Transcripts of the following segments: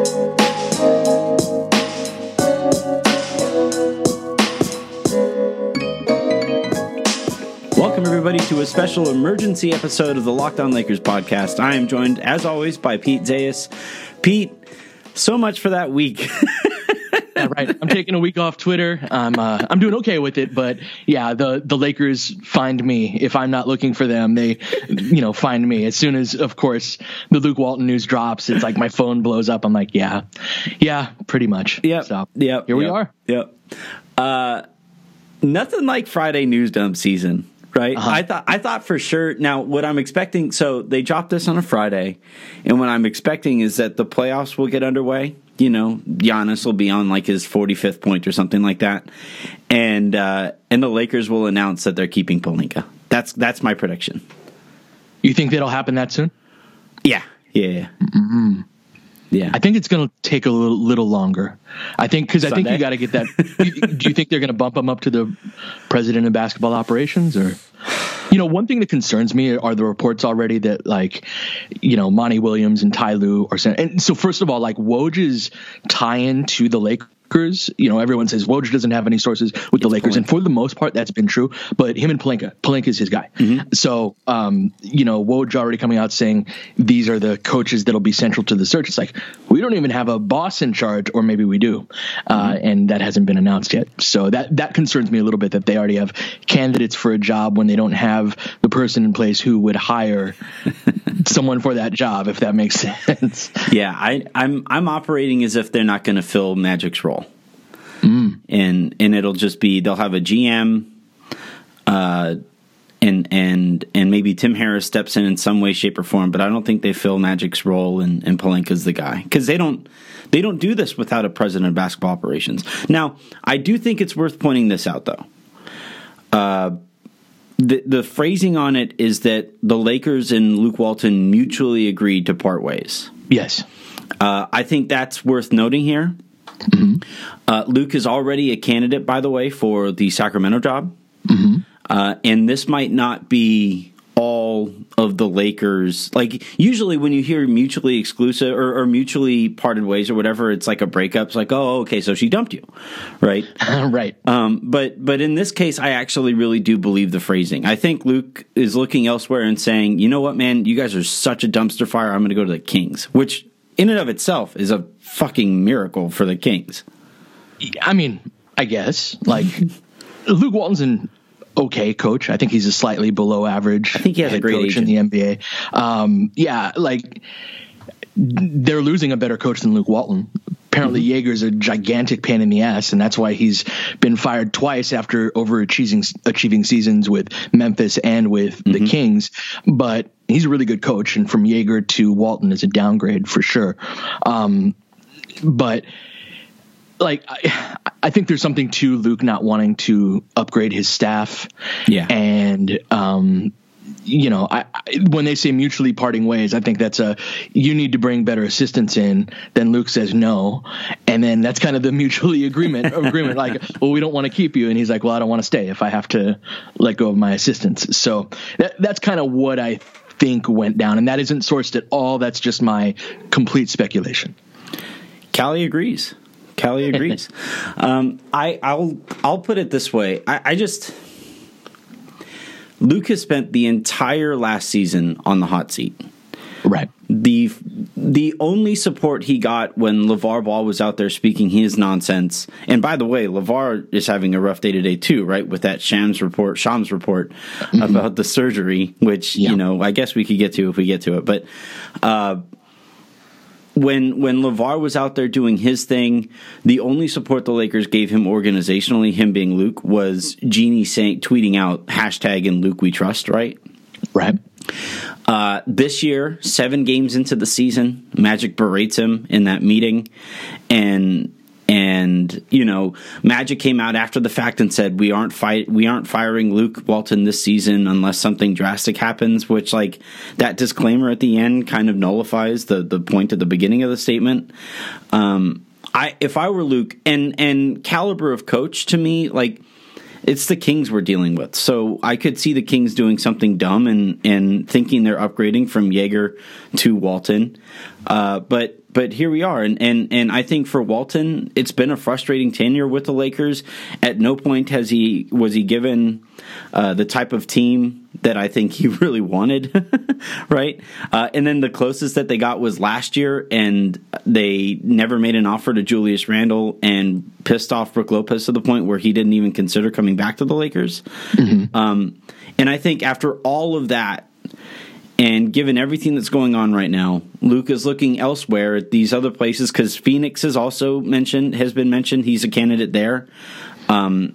Welcome, everybody, to a special emergency episode of the Locked On Lakers podcast. I am joined, as always, by Pete Zayas. Pete, so much for that week. Yeah, right. I'm taking a week off Twitter. I'm doing okay with it, but yeah, the Lakers find me. If I'm not looking for them, they, find me. As soon as, of course, the Luke Walton news drops, it's like my phone blows up. I'm like, yeah, pretty much. Yep. So Here we are. Yep. Nothing like Friday news dump season. Right. Uh-huh. I thought for sure. Now, what I'm expecting, so they dropped this on a Friday, and what I'm expecting is that the playoffs will get underway. Giannis will be on like his 45th point or something like that, and the Lakers will announce that they're keeping Pelinka. That's my prediction. You think that'll happen that soon? Yeah. Mm-hmm. Yeah. I think it's going to take a little longer. I think you got to get that. Do you think they're going to bump him up to the president of basketball operations? Or, one thing that concerns me are the reports already that Monty Williams and Ty Lue are saying. And so first of all, Woj's tie-in to the Lakers. Everyone says Woj doesn't have any sources with the Lakers, and for the most part, that's been true. But him and Pelinka is his guy. Mm-hmm. So, Woj already coming out saying these are the coaches that'll be central to the search. It's like we don't even have a boss in charge, or maybe we do, and that hasn't been announced yet. So that concerns me a little bit that they already have candidates for a job when they don't have the person in place who would hire someone for that job, if that makes sense. Yeah, I'm operating as if they're not going to fill Magic's role. And it'll just be they'll have a GM, and maybe Tim Harris steps in some way, shape, or form. But I don't think they fill Magic's role, and Pelinka's the guy because they don't do this without a president of basketball operations. Now, I do think it's worth pointing this out, though. The phrasing on it is that the Lakers and Luke Walton mutually agreed to part ways. Yes, I think that's worth noting here. Mm-hmm. Luke is already a candidate, by the way, for the Sacramento job. Mm-hmm. And this might not be all of the Lakers. Like, usually when you hear mutually exclusive or mutually parted ways or whatever, it's like a breakup. It's like, oh, okay, so she dumped you, right? Right. But in this case, I actually really do believe the phrasing. I think Luke is looking elsewhere and saying, you know what, man, you guys are such a dumpster fire. I'm going to go to the Kings, which in and of itself is a fucking miracle for the Kings. I mean, I guess Luke Walton's an okay coach. I think he's a slightly below average. I think he has a great coach agent in the NBA. They're losing a better coach than Luke Walton. Apparently, Jaeger's a gigantic pain in the ass, and that's why he's been fired twice after achieving seasons with Memphis and with the Kings. But he's a really good coach, and from Jaeger to Walton is a downgrade for sure. But I think there's something to Luke not wanting to upgrade his staff. Yeah, and when they say mutually parting ways, I think that's you need to bring better assistants in. Then Luke says no, and then that's kind of the mutually agreement. Like, well, we don't want to keep you, and he's like, well, I don't want to stay if I have to let go of my assistants. So that's kind of what I think went down, and that isn't sourced at all. That's just my complete speculation. Callie agrees. I'll put it this way. Luke has spent the entire last season on the hot seat. Right. The only support he got when LeVar Ball was out there speaking his nonsense, and by the way, LeVar is having a rough day today too, right? With that Shams report about the surgery, which I guess we could get to if we get to it. But when LeVar was out there doing his thing, the only support the Lakers gave him organizationally, him being Luke, was Jeannie tweeting out hashtag and Luke we trust, right? Right. This year, 7 games into the season, Magic berates him in that meeting, and Magic came out after the fact and said we aren't firing Luke Walton this season unless something drastic happens, which that disclaimer at the end kind of nullifies the point at the beginning of the statement. If I were Luke and caliber of coach, to me, it's the Kings we're dealing with. So I could see the Kings doing something dumb and thinking they're upgrading from Jaeger to Walton. But but here we are, and I think for Walton, it's been a frustrating tenure with the Lakers. At no point was he given the type of team that I think he really wanted, right? And then the closest that they got was last year, and they never made an offer to Julius Randle and pissed off Brook Lopez to the point where he didn't even consider coming back to the Lakers. Mm-hmm. And I think after all of that, and given everything that's going on right now, Luke is looking elsewhere at these other places because Phoenix has been mentioned. He's a candidate there, and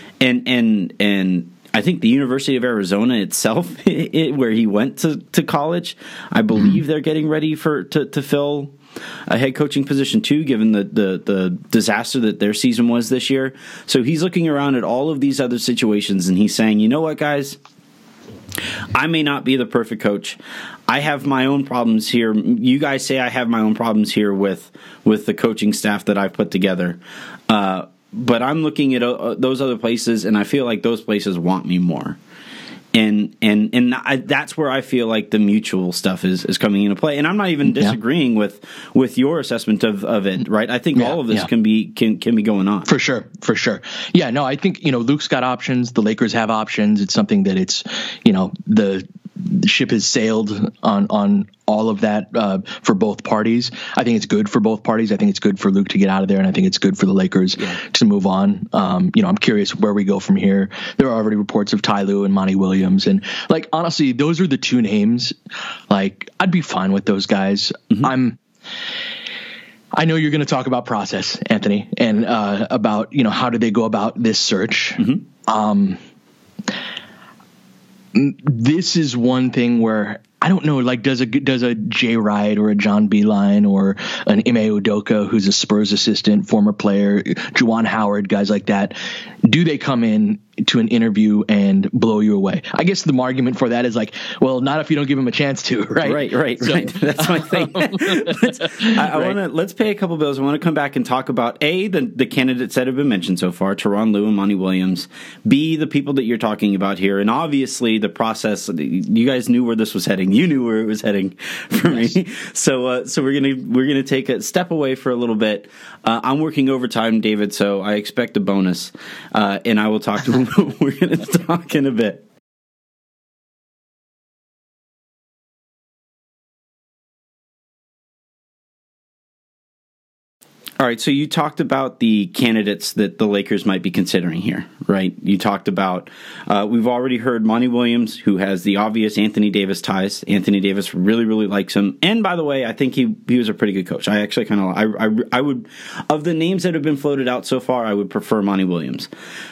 I think the University of Arizona itself, where he went to college, I believe they're getting ready to fill a head coaching position too, given the disaster that their season was this year. So he's looking around at all of these other situations, and he's saying, you know what, guys? I may not be the perfect coach. I have my own problems here. You guys say I have my own problems here with the coaching staff that I've put together. But I'm looking at those other places, and I feel like those places want me more. And that's where I feel like the mutual stuff is coming into play. And I'm not even disagreeing with your assessment of it, right? I think all of this can be going on. For sure. Yeah, no, I think, Luke's got options. The Lakers have options. It's something that the ship has sailed on all of that for both parties. I think it's good for both parties. I think it's good for Luke to get out of there, and I think it's good for the Lakers to move on. I'm curious where we go from here. There are already reports of Ty Lue and Monty Williams, and honestly, those are the two names. I'd be fine with those guys. Mm-hmm. I know you're going to talk about process, Anthony, and about how do they go about this search. Mm-hmm. This is one thing where I don't know, does a Jay Wright or a John Beilein or an Ime Udoka, who's a Spurs assistant, former player, Juwan Howard, guys like that, do they come in to an interview and blow you away? I guess the argument for that is well, not if you don't give them a chance to, right? Right. That's my thing. Let's pay a couple bills. I want to come back and talk about the candidates that have been mentioned so far, Tyronn Lue and Monty Williams. B, the people that you're talking about here, and obviously the process. You guys knew where this was heading. You knew where it was heading for me. So we're gonna take a step away for a little bit. I'm working overtime, David, so I expect a bonus, and I will talk to. We're going to talk in a bit. All right, so you talked about the candidates that the Lakers might be considering here, right? You talked about, we've already heard Monty Williams, who has the obvious Anthony Davis ties. Anthony Davis really, really likes him. And by the way, I think he was a pretty good coach. I actually I would, of the names that have been floated out so far, I would prefer Monty Williams.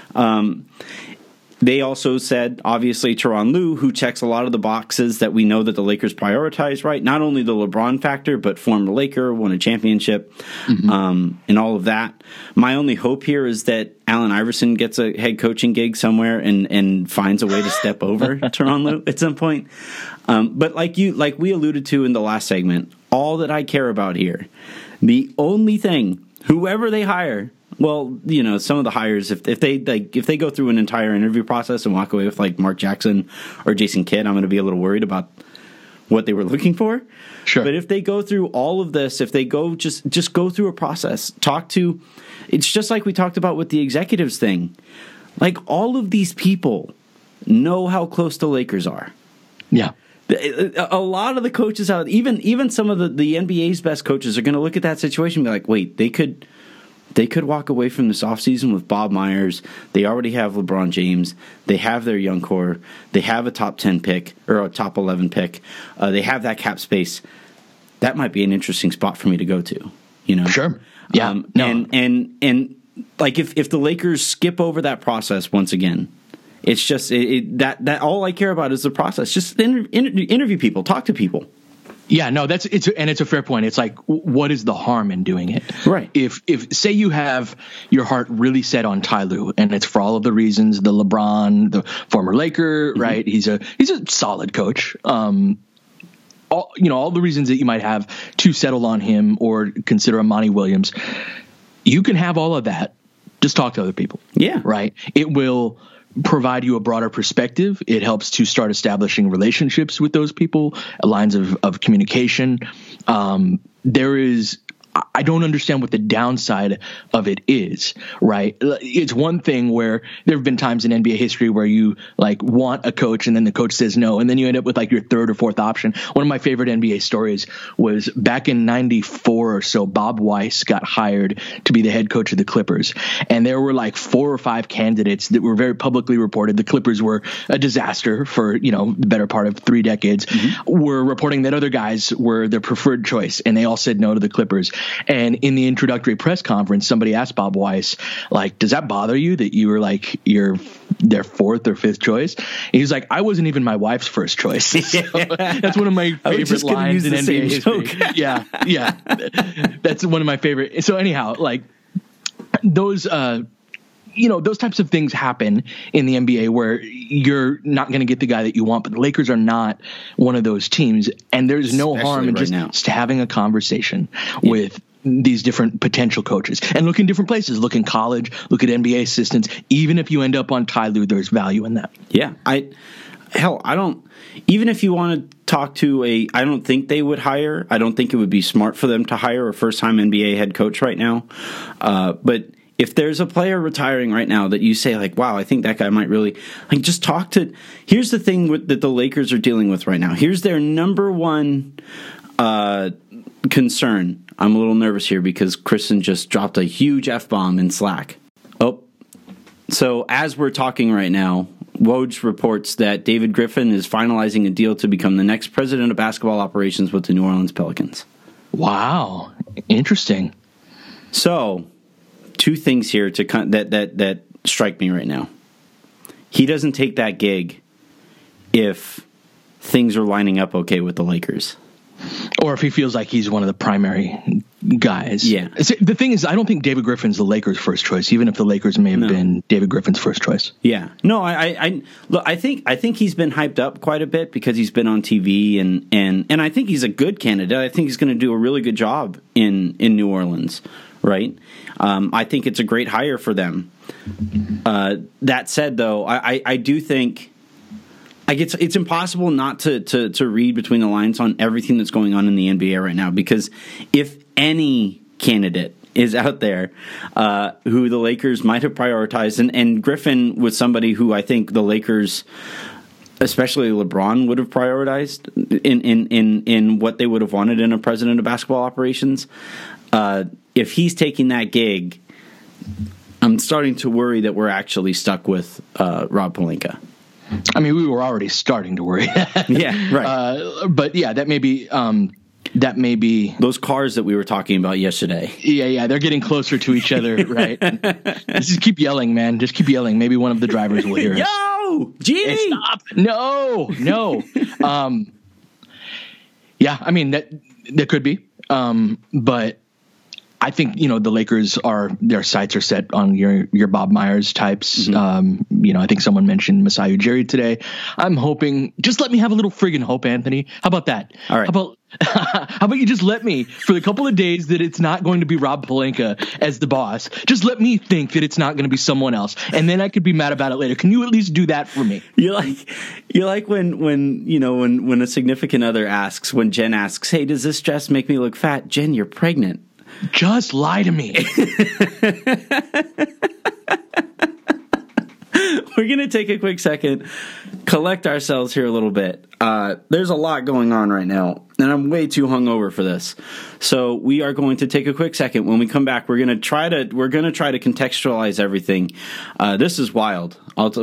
They also said, obviously, Tyronn Lue, who checks a lot of the boxes that we know that the Lakers prioritize, right? Not only the LeBron factor, but former Laker, won a championship, and all of that. My only hope here is that Allen Iverson gets a head coaching gig somewhere and finds a way to step over Tyronn Lue at some point. But like we alluded to in the last segment, all that I care about here, the only thing, whoever they hire. Well, some of the hires, if they go through an entire interview process and walk away with Mark Jackson or Jason Kidd, I'm going to be a little worried about what they were looking for. Sure. But if they go through all of this, if they go just go through a process, it's just like we talked about with the executives thing. All of these people know how close the Lakers are. Yeah. A lot of the coaches out, even some of the NBA's best coaches are going to look at that situation and be like, wait, they could walk away from this offseason with Bob Myers. They already have LeBron James. They have their young core. They have a top 10 pick or a top 11 pick. They have that cap space. That might be an interesting spot for me to go to. Sure. Yeah. And if the Lakers skip over that process once again, it's just that all I care about is the process. Just interview people, talk to people. Yeah, no, it's a fair point. It's what is the harm in doing it? Right. If say you have your heart really set on Ty Lue, and it's for all of the reasons, the LeBron, the former Laker, right? He's a solid coach. All the reasons that you might have to settle on him or consider a Monty Williams, you can have all of that. Just talk to other people. Yeah. Right. It will provide you a broader perspective. It helps to start establishing relationships with those people, lines of communication. I don't understand what the downside of it is, right? It's one thing where there have been times in NBA history where you like want a coach and then the coach says no, and then you end up with like your third or fourth option. One of my favorite NBA stories was back in 94 or so, Bob Weiss got hired to be the head coach of the Clippers. And there were like 4 or 5 candidates that were very publicly reported. The Clippers were a disaster for, the better part of 3 decades. Were reporting that other guys were their preferred choice, and they all said no to the Clippers. And in the introductory press conference, somebody asked Bob Weiss, like, does that bother you that you were like their 4th or 5th choice? And he's like, I wasn't even my wife's first choice. So that's one of my favorite lines in NBA history. Yeah. That's one of my favorite. So anyhow, like those types of things happen in the NBA where you're not going to get the guy that you want, but the Lakers are not one of those teams. And there's no harm in just having a conversation with these different potential coaches and look in different places, look in college, look at NBA assistants. Even if you end up on Ty Lue, there's value in that. Yeah. Even if you want to talk to I don't think they would hire. I don't think it would be smart for them to hire a first-time NBA head coach right now. But if there's a player retiring right now that you say like, wow, I think that guy might really like just talk to. Here's the thing that the Lakers are dealing with right now. Here's their number one concern. I'm a little nervous here because Kristen just dropped a huge F-bomb in Slack. Oh, so as we're talking right now, Woj reports that David Griffin is finalizing a deal to become the next president of basketball operations with the New Orleans Pelicans. Wow, interesting. So, 2 things here that strike me right now. He doesn't take that gig if things are lining up okay with the Lakers. Or if he feels like he's one of the primary guys. Yeah. The thing is, I don't think David Griffin's the Lakers' first choice, even if the Lakers may have been David Griffin's first choice. Yeah. No, I think he's been hyped up quite a bit because he's been on TV and I think he's a good candidate. I think he's going to do a really good job in New Orleans, right? I think it's a great hire for them. That said, though, I do think like it's impossible not to read between the lines on everything that's going on in the NBA right now, because if any candidate is out there who the Lakers might have prioritized, and Griffin was somebody who I think the Lakers, especially LeBron, would have prioritized in what they would have wanted in a president of basketball operations. If he's taking that gig, I'm starting to worry that we're actually stuck with Rob Pelinka. I mean, we were already starting to worry. Yeah, right. But yeah, that may be those cars that we were talking about yesterday. Yeah, they're getting closer to each other, right? Just keep yelling, man. Just keep yelling. Maybe one of the drivers will hear us. Yo, Genie, stop! No. Yeah, I mean that could be, but I think, the Lakers their sights are set on your Bob Myers types. Mm-hmm. I think someone mentioned Masai Ujiri today. I'm hoping, just let me have a little friggin' hope, Anthony. How about that? All right. How about you just let me, for the couple of days that it's not going to be Rob Pelinka as the boss, just let me think that it's not going to be someone else, and then I could be mad about it later. Can you at least do that for me? You're like when a significant other asks, when Jen asks, hey, does this dress make me look fat? Jen, you're pregnant. Just lie to me. We're going to take a quick second, collect ourselves here a little bit. There's a lot going on right now, and I'm way too hungover for this. So we are going to take a quick second. When we come back, we're going to try to contextualize everything. This is wild.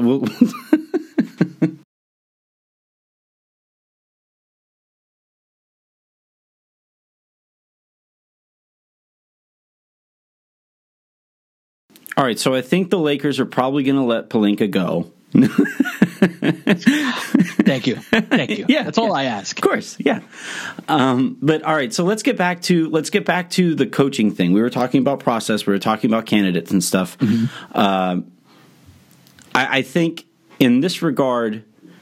All right, so I think the Lakers are probably going to let Pelinka go. Thank you. Yeah, that's all I ask. Of course, yeah. But all right, so let's get back to the coaching thing. We were talking about process. We were talking about candidates and stuff. Mm-hmm. I think in this regard,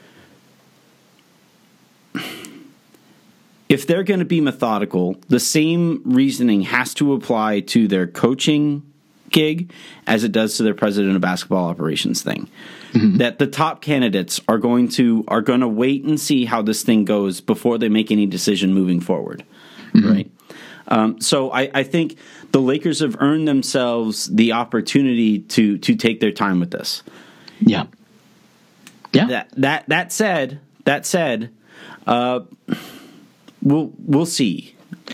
if they're going to be methodical, the same reasoning has to apply to their coaching gig as it does to their president of basketball operations thing. that the top candidates are going to wait and see how this thing goes before they make any decision moving forward, right? So I think the Lakers have earned themselves the opportunity to take their time with this. Yeah. That said, we'll see.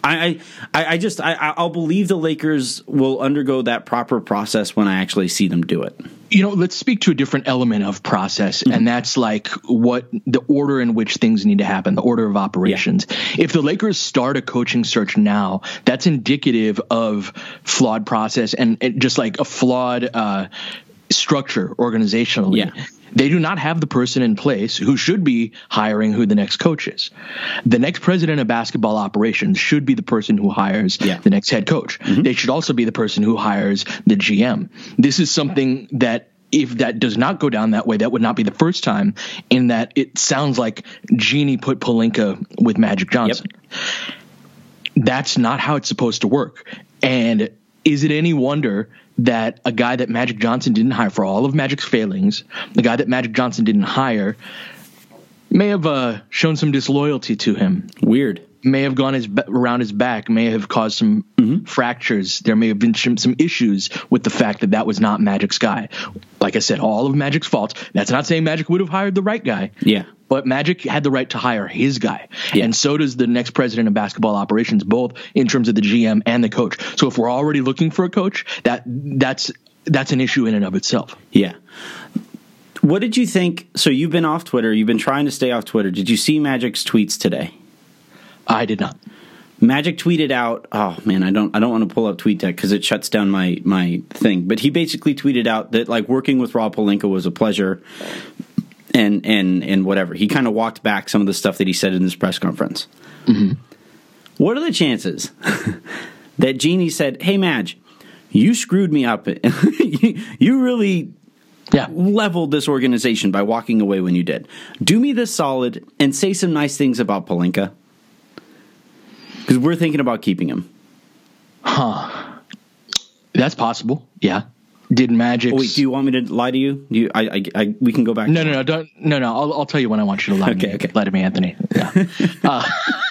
I'll believe the Lakers will undergo that proper process when I actually see them do it. Let's speak to a different element of process, and that's like what the order in which things need to happen, the order of operations. Yeah. If the Lakers start a coaching search now, that's indicative of flawed process and just like a flawed structure organizationally. Yeah. They do not have the person in place who should be hiring who the next coach is. The next president of basketball operations should be the person who hires the next head coach. They should also be the person who hires the GM. This is something that, if that does not go down that way, that would not be the first time, in that it sounds like Jeanie put Pelinka with Magic Johnson. That's not how it's supposed to work. And is it any wonder that a guy that Magic Johnson didn't hire, for all of Magic's failings, the guy that Magic Johnson didn't hire may have shown some disloyalty to him? Weird. May have gone around his back, may have caused some fractures. There may have been some issues with the fact that was not Magic's guy. Like I said, all of Magic's faults. That's not saying Magic would have hired the right guy. Yeah. But Magic had the right to hire his guy. Yeah. And so does the next president of basketball operations, both in terms of the GM and the coach. So if we're already looking for a coach, that's an issue in and of itself. Yeah. What did you think? So you've been off Twitter. You've been trying to stay off Twitter. Did you see Magic's tweets today? I did not. Magic tweeted out, oh man, I don't want to pull up TweetDeck because it shuts down my thing. But he basically tweeted out that like working with Rob Pelinka was a pleasure, and whatever. He kind of walked back some of the stuff that he said in this press conference. Mm-hmm. What are the chances that Jeanie said, "Hey Madge, you screwed me up. You really leveled this organization by walking away when you did. Do me this solid and say some nice things about Pelinka." Because we're thinking about keeping him. Huh. That's possible. Yeah. Did Magic? Oh, wait, do you want me to lie to you? We can go back. No. I'll tell you when I want you to lie to me. Okay. Lie to me, Anthony. Yeah.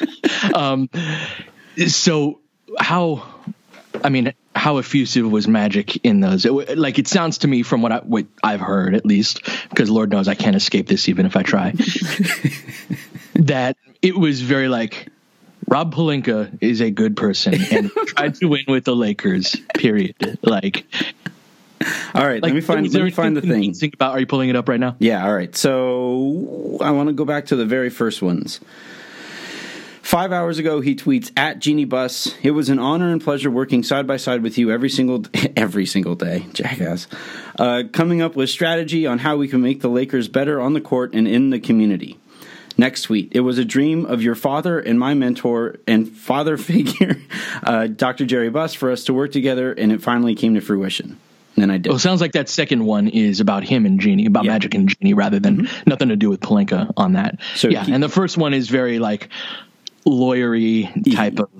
So how effusive was Magic in those? It sounds to me from what I've heard, at least, because Lord knows I can't escape this even if I try, that it was very like, Rob Pelinka is a good person and tried to win with the Lakers, period. All right, let me find the thing. Think about, are you pulling it up right now? Yeah, all right. So I want to go back to the very first ones. 5 hours ago, he tweets, @JeanieBus, "It was an honor and pleasure working side by side with you every single day, jackass. Coming up with strategy on how we can make the Lakers better on the court and in the community." Next tweet, "It was a dream of your father and my mentor and father figure, Dr. Jerry Buss, for us to work together, and it finally came to fruition." And I did. Well, it sounds like that second one is about him and Jeanie, about Magic and Jeanie, rather than nothing to do with Pelinka on that. So and the first one is very like lawyery type of.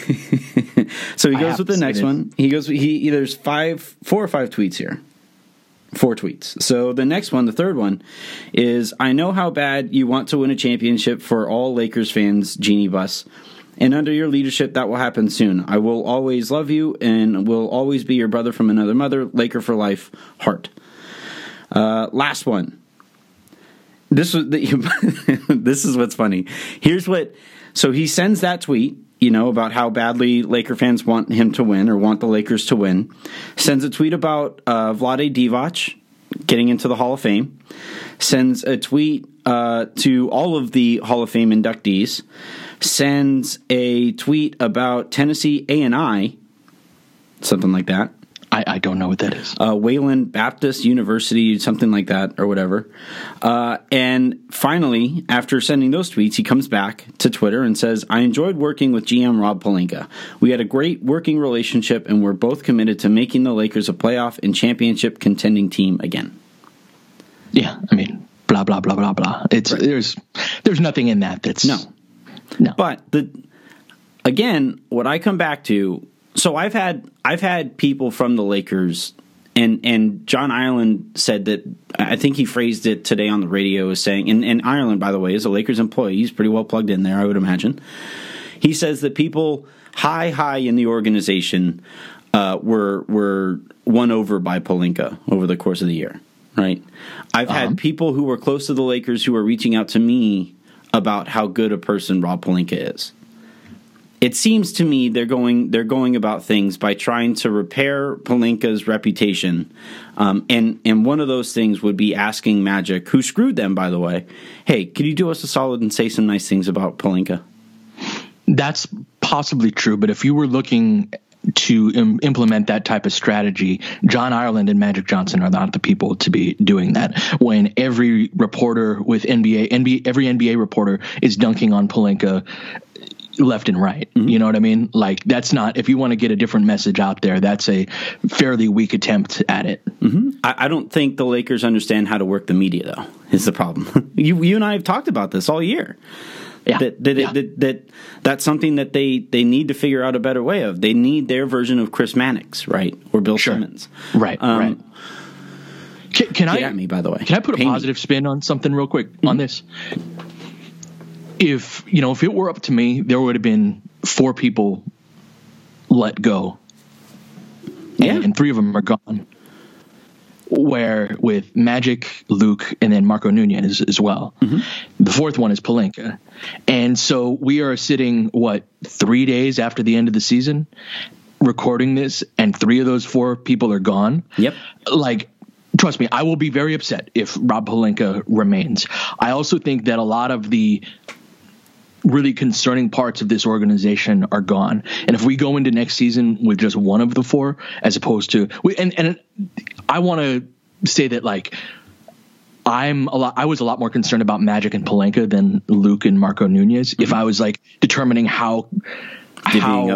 So he goes with the next one. There's 4 or 5 tweets here. 4 tweets. So the next one, the third one, is, "I know how bad you want to win a championship for all Lakers fans, Jeanie Buss. And under your leadership, that will happen soon. I will always love you and will always be your brother from another mother, Laker for life, heart." Last one. This is what's funny. So he sends that tweet, about how badly Laker fans want him to win or want the Lakers to win. Sends a tweet about Vlade Divac getting into the Hall of Fame. Sends a tweet to all of the Hall of Fame inductees. Sends a tweet about Tennessee A&I, something like that. I don't know what that is. Wayland Baptist University, something like that, or whatever. And finally, after sending those tweets, he comes back to Twitter and says, "I enjoyed working with GM Rob Pelinka. We had a great working relationship, and we're both committed to making the Lakers a playoff and championship contending team again." Yeah, I mean, blah, blah, blah, blah, blah. There's nothing in that that's... No. But, again, what I come back to... So I've had people from the Lakers And John Ireland said that, I think he phrased it today on the radio as saying, and Ireland, by the way, is a Lakers employee. He's pretty well plugged in there, I would imagine. He says that people high in the organization were won over by Pelinka over the course of the year, right? I've had people who were close to the Lakers who are reaching out to me about how good a person Rob Pelinka is. It seems to me they're going about things by trying to repair Pelinka's reputation, and one of those things would be asking Magic, who screwed them, by the way, hey, could you do us a solid and say some nice things about Pelinka? That's possibly true, but if you were looking to implement that type of strategy, John Ireland and Magic Johnson are not the people to be doing that. When every reporter with every NBA reporter is dunking on Pelinka left and right. Mm-hmm. You know what I mean? Like, that's not, if you want to get a different message out there, that's a fairly weak attempt at it. Mm-hmm. I don't think the Lakers understand how to work the media, though, is the problem. You and I have talked about this all year. Yeah. That's something that they need to figure out a better way of. They need their version of Chris Mannix, right? Or Bill Simmons. Right, right. Can Get at me, by the way. Can I put a positive spin on something real quick on this? If it were up to me, there would have been 4 people let go. And 3 of them are gone. Where with Magic, Luke, and then Marco Nunez as well. Mm-hmm. The 4th one is Pelinka. And so we are sitting, 3 days after the end of the season, recording this, and 3 of those 4 people are gone. Yep. Like, trust me, I will be very upset if Rob Pelinka remains. I also think that a lot of the really concerning parts of this organization are gone. And if we go into next season with just one of the 4, as opposed to, and I want to say that, like, I was a lot more concerned about Magic and Pelinka than Luke and Marco Nunez. Mm-hmm. If I was like determining divvying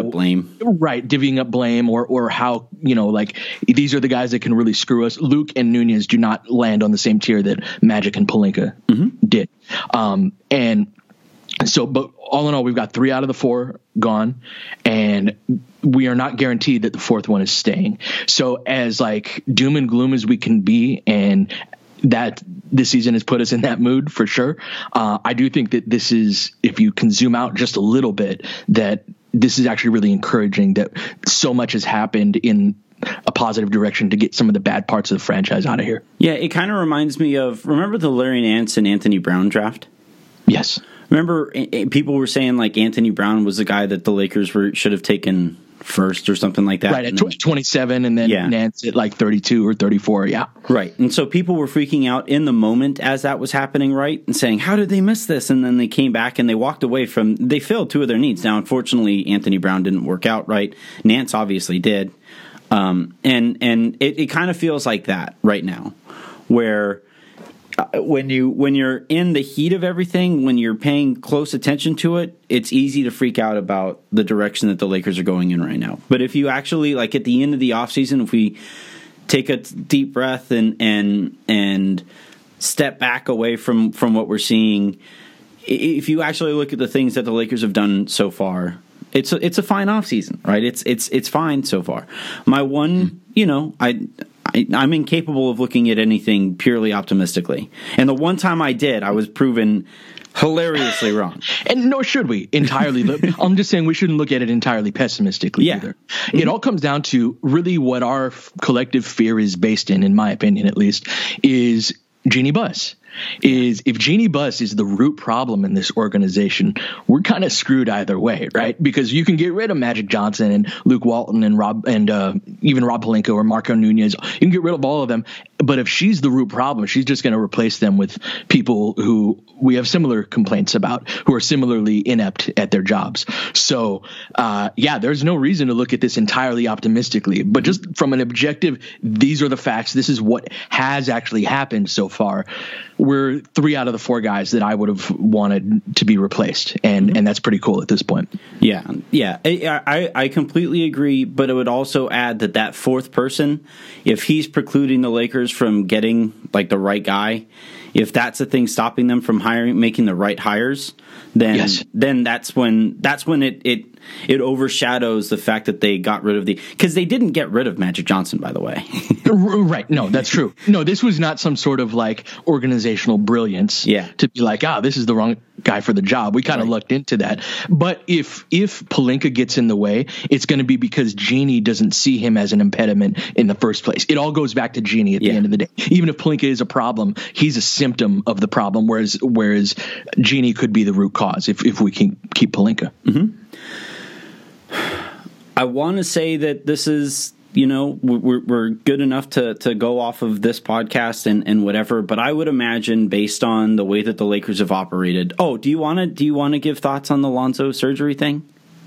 up blame or how, like, these are the guys that can really screw us. Luke and Nunez do not land on the same tier that Magic and Pelinka did. And so, but all in all, we've got 3 out of the 4 gone, and we are not guaranteed that the 4th one is staying. So as like doom and gloom as we can be, and that this season has put us in that mood for sure, I do think that this is, if you can zoom out just a little bit, that this is actually really encouraging that so much has happened in a positive direction to get some of the bad parts of the franchise out of here. Yeah, it kind of reminds me of, remember the Larry Nance and Anthony Brown draft? Yes. Remember, people were saying like Anthony Brown was the guy that the Lakers should have taken first or something like that. Right, at 27, and then Nance at like 32 or 34, yeah. Right, and so people were freaking out in the moment as that was happening, right, and saying, how did they miss this? And then they came back and they walked away from, they filled 2 of their needs. Now, unfortunately, Anthony Brown didn't work out, right? Nance obviously did. And it kind of feels like that right now, where when you're in the heat of everything, when you're paying close attention to it, it's easy to freak out about the direction that the Lakers are going in right now. But if you actually, like, at the end of the offseason, if we take a deep breath and step back away from what we're seeing, if you actually look at the things that the Lakers have done so far, it's a fine offseason, right? It's fine so far. My one, I'm incapable of looking at anything purely optimistically. And the one time I did, I was proven hilariously wrong. And nor should we entirely. I'm just saying we shouldn't look at it entirely pessimistically either. Mm-hmm. It all comes down to really what our collective fear is based in my opinion at least, is Jeanie Buss. Is if Jeanie Buss is the root problem in this organization, we're kind of screwed either way, right? Because you can get rid of Magic Johnson and Luke Walton and even Rob Pelinka or Marco Nunez. You can get rid of all of them. But if she's the root problem, she's just going to replace them with people who we have similar complaints about, who are similarly inept at their jobs. So, there's no reason to look at this entirely optimistically. But just from an objective, these are the facts. This is what has actually happened so far. We're 3 out of the 4 guys that I would have wanted to be replaced. And that's pretty cool at this point. Yeah. I completely agree. But it would also add that 4th person, if he's precluding the Lakers from getting like the right guy, if that's the thing stopping them from making the right hires, then that's when it it overshadows the fact that they got rid of because they didn't get rid of Magic Johnson, by the way. Right. No, that's true. No, this was not some sort of like organizational brilliance to be like, this is the wrong guy for the job. We kind of looked into that. But if Pelinka gets in the way, it's going to be because Genie doesn't see him as an impediment in the first place. It all goes back to Genie at the end of the day. Even if Pelinka is a problem, he's a symptom of the problem, whereas Genie could be the root cause if we can keep Pelinka. Mm-hmm. I want to say that this is, we're good enough to go off of this podcast and whatever, but I would imagine based on the way that the Lakers have operated. Oh, do you want to give thoughts on the Lonzo surgery thing?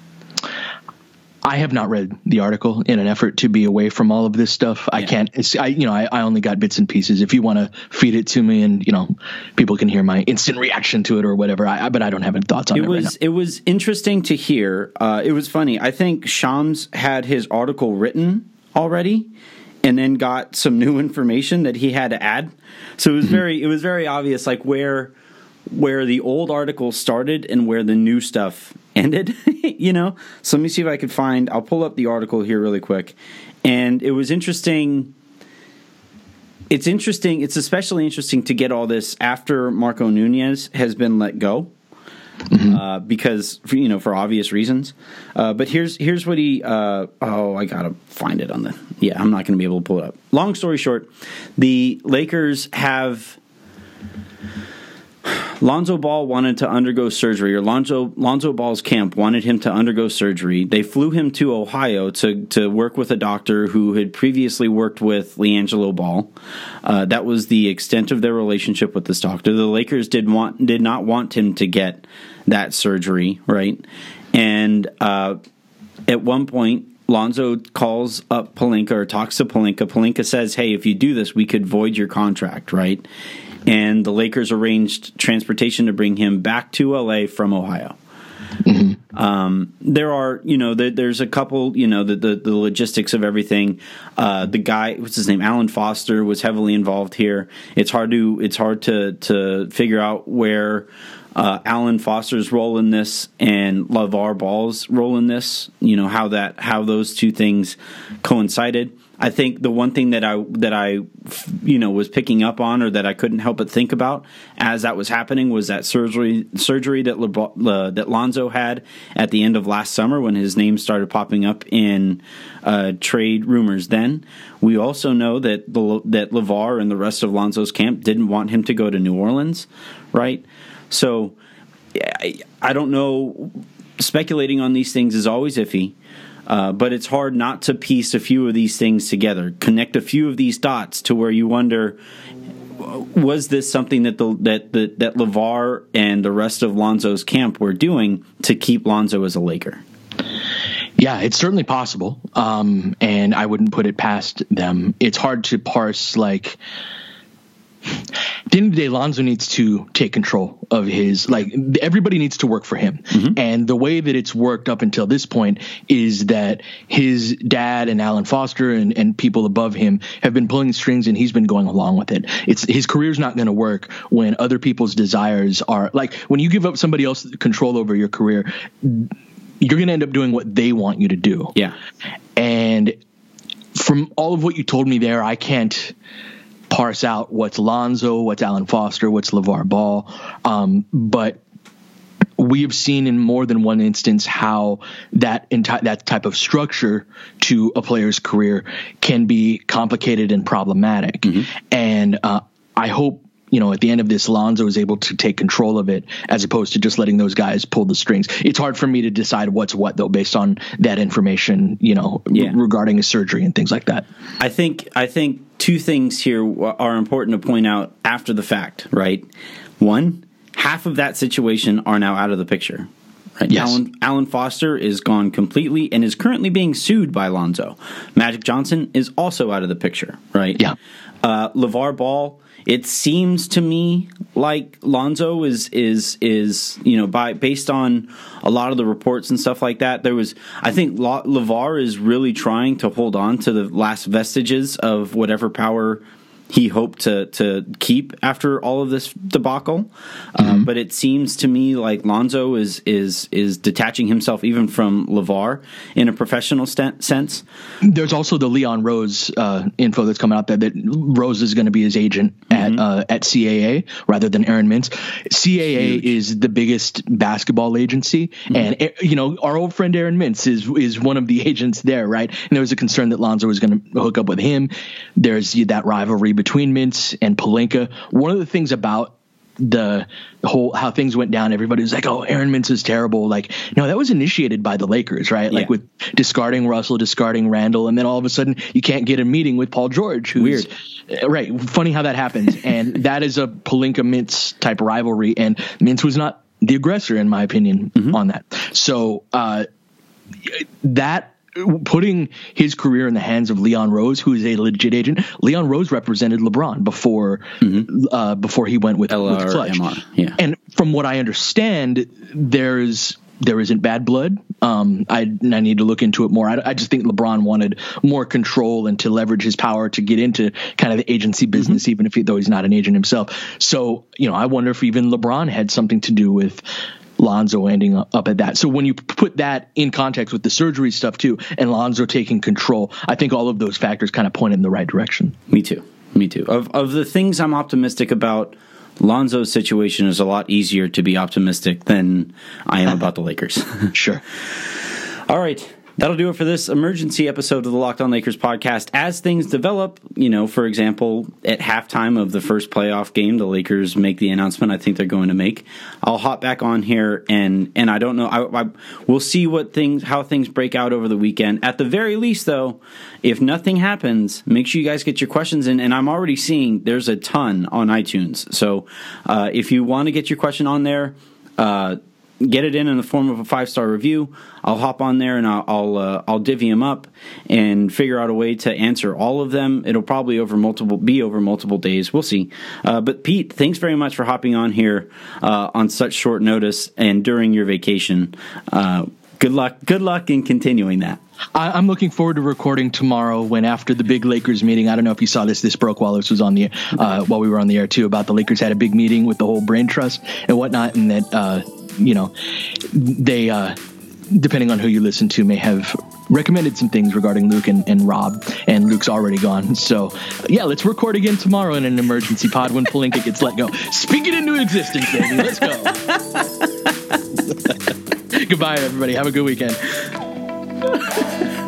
I have not read the article in an effort to be away from all of this stuff. I can't. I only got bits and pieces. If you want to feed it to me, and people can hear my instant reaction to it or whatever. But I don't have any thoughts on it right now. It was interesting to hear. It was funny. I think Shams had his article written already, and then got some new information that he had to add. So it was very obvious, like where the old article started and where the new stuff ended, So let me see if I could I'll pull up the article here really quick. And it was interesting. It's interesting. It's especially interesting to get all this after Marco Nunez has been let go. Because, for obvious reasons. But here's what he, I gotta find it I'm not going to be able to pull it up. Long story short, the Lakers have, Lonzo Ball wanted to undergo surgery, or Lonzo Ball's camp wanted him to undergo surgery. They flew him to Ohio to work with a doctor who had previously worked with LiAngelo Ball. That was the extent of their relationship with this doctor. The Lakers did not want him to get that surgery, right? And at one point, Lonzo calls up Pelinka or talks to Pelinka. Pelinka says, "Hey, if you do this, we could void your contract," right? And the Lakers arranged transportation to bring him back to LA from Ohio. There are, there's a couple, the logistics of everything. The guy, what's his name? Alan Foster was heavily involved here. It's hard to figure out where Alan Foster's role in this and LeVar Ball's role in this, how those two things coincided. I think the one thing that I was picking up on, or that I couldn't help but think about as that was happening, was that surgery that Lonzo had at the end of last summer when his name started popping up in trade rumors. Then we also know that that LeVar and the rest of Lonzo's camp didn't want him to go to New Orleans, right? So I don't know. Speculating on these things is always iffy. But it's hard not to piece a few of these things together, connect a few of these dots to where you wonder, was this something that that LeVar and the rest of Lonzo's camp were doing to keep Lonzo as a Laker? Yeah, it's certainly possible, and I wouldn't put it past them. It's hard to parse, like, at the end of the day, Lonzo needs to take control of his, everybody needs to work for him. And the way that it's worked up until this point is that his dad and Alan Foster and people above him have been pulling the strings, and he's been going along with it. His career's not going to work when other people's desires are, when you give up somebody else control over your career, you're going to end up doing what they want you to do. Yeah. And from all of what you told me there, I can't parse out what's Lonzo, what's Alan Foster, what's LeVar Ball. But we have seen in more than one instance how that type of structure to a player's career can be complicated and problematic. And I hope, at the end of this, Lonzo is able to take control of it as opposed to just letting those guys pull the strings. It's hard for me to decide what's what, though, based on that information, regarding his surgery and things like that. I think two things here are important to point out after the fact, right? One, half of that situation are now out of the picture. Right? Yes. Alan Foster is gone completely and is currently being sued by Lonzo. Magic Johnson is also out of the picture, right? Yeah. LeVar Ball, it seems to me like Lonzo is based on a lot of the reports and stuff like that. I think LeVar is really trying to hold on to the last vestiges of whatever power he hoped to keep after all of this debacle. But it seems to me like Lonzo is detaching himself even from LeVar in a professional sense. There's also the Leon Rose info that's coming out there that Rose is going to be his agent at CAA rather than Aaron Mintz. CAA is the biggest basketball agency, and our old friend Aaron Mintz is one of the agents there, right? And there was a concern that Lonzo was going to hook up with him. There's that rivalry between Mintz and Pelinka. One of the things about the whole how things went down, everybody was like, oh, Aaron Mintz is terrible. Like, no, that was initiated by the Lakers, right? Like with discarding Russell, discarding Randall, and then all of a sudden you can't get a meeting with Paul George, who's weird. Right. Funny how that happens. And that is a Pelinka Mintz type rivalry, and Mintz was not the aggressor in my opinion on that. So that putting his career in the hands of Leon Rose, who is a legit agent. Leon Rose represented LeBron before he went with Clutch. Yeah. And from what I understand, there isn't bad blood. I need to look into it more. I just think LeBron wanted more control and to leverage his power to get into kind of the agency business, even though he's not an agent himself. So, I wonder if even LeBron had something to do with Lonzo ending up at that. So when you put that in context with the surgery stuff too, and Lonzo taking control, I think all of those factors kind of point in the right direction. Me too. Of the things I'm optimistic about, Lonzo's situation is a lot easier to be optimistic than I am about the Lakers. Sure. All right. That'll do it for this emergency episode of the Locked On Lakers podcast. As things develop, for example, at halftime of the first playoff game, the Lakers make the announcement I think they're going to make. I'll hop back on here and I don't know. We'll see how things break out over the weekend. At the very least, though, if nothing happens, make sure you guys get your questions in. And I'm already seeing there's a ton on iTunes. So if you want to get your question on there, get it in the form of a 5-star review. I'll hop on there and I'll divvy them up and figure out a way to answer all of them. It'll probably be over multiple days. We'll see. But Pete, thanks very much for hopping on here on such short notice and during your vacation. Good luck in continuing that. I'm looking forward to recording tomorrow when after the big Lakers meeting. I don't know if you saw this. This broke while this was on the while we were on the air too, about the Lakers had a big meeting with the whole brain trust and whatnot, and that they depending on who you listen to may have recommended some things regarding Luke and Rob, and Luke's already gone. So yeah, let's record again tomorrow in an emergency pod when Pelinka gets let go. Speak it into existence, baby. Let's go. Goodbye, everybody. Have a good weekend.